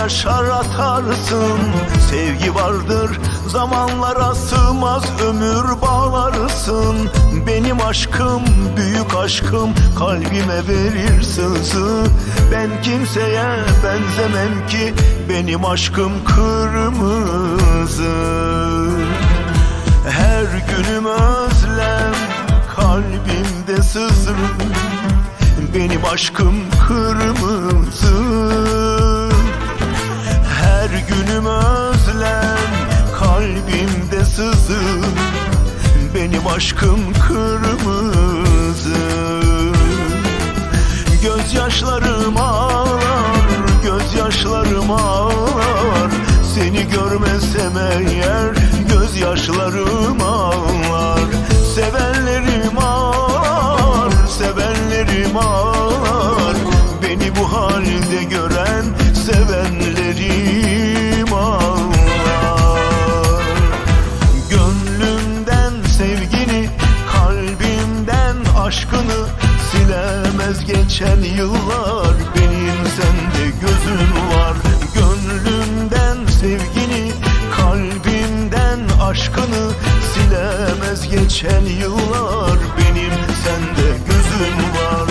yaşar atarsın. Sevgi vardır zamanlara sığmaz, ömür bağlarsın. Benim aşkım büyük aşkım, kalbime verir sızı. Ben kimseye benzemem ki, benim aşkım kırmızı. Her günüm özlem, kalbimde sızı. Benim aşkım kırmızı. Her günüm özlem, kalbimde sızı. Benim aşkım kırmızı. Gözyaşlarım ağlar, gözyaşlarım ağlar. Seni görmezsem eğer gözyaşlarım ağlar. Sevenlerim ağlar, sevenlerim ağlar. Beni bu halde gören sevenlerim ağlar. Gönlümden sevgini, kalbimden aşkını silemez geçen yıllar. Benim sende gözün var. Gönlümden sevgini, kalbimden aşkını silemez geçen yıllar. Benim sende gözüm var.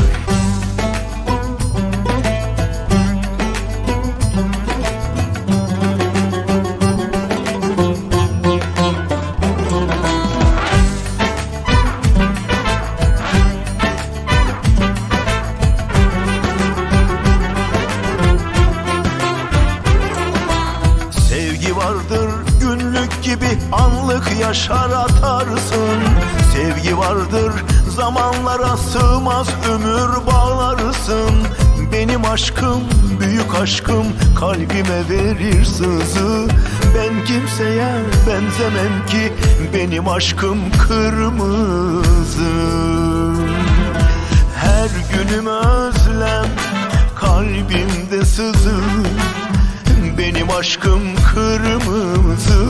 Sevgi vardır günlük gibi, anlık yaşar atarsın. Sevgi vardır zamanlara sığmaz, ömür bağlarsın. Benim aşkım büyük aşkım, kalbime verir sızı. Ben kimseye benzemem ki, benim aşkım kırmızı. Her günüm özlem, kalbimde sızı. Benim aşkım kırmızı.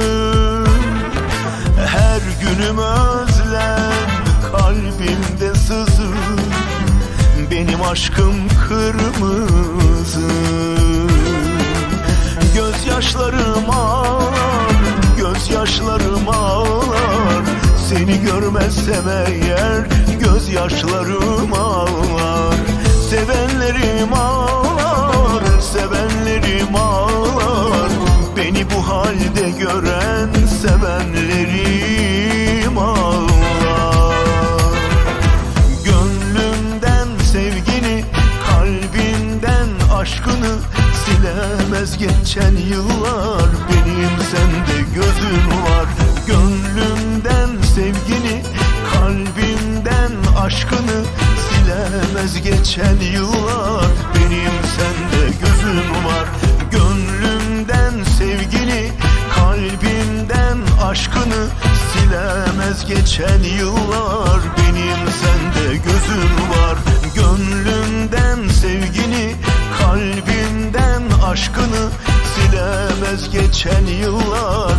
Her günüm özlem, kalbimde sızı. Benim aşkım kırmızı. Gözyaşlarım ağlar, gözyaşlarım ağlar. Seni görmezsem eğer gözyaşlarım ağlar. Sevenlerim ağlar, sevenlerim ağlar. Beni bu halde gören sevenlerim ağlar. Gönlümden sevgini, kalbimden aşkını silemez geçen yıllar. Benim sende gözün var. Gönlümden sevgini, kalbimden aşkını silemez geçen yıllar. Benim sende gözün var. Gönlümden sevgini, kalbimden aşkını silemez geçen yıllar. Benim sende gözün var. Gönlümden sevgini, kalbimden aşkını silemez geçen yıllar.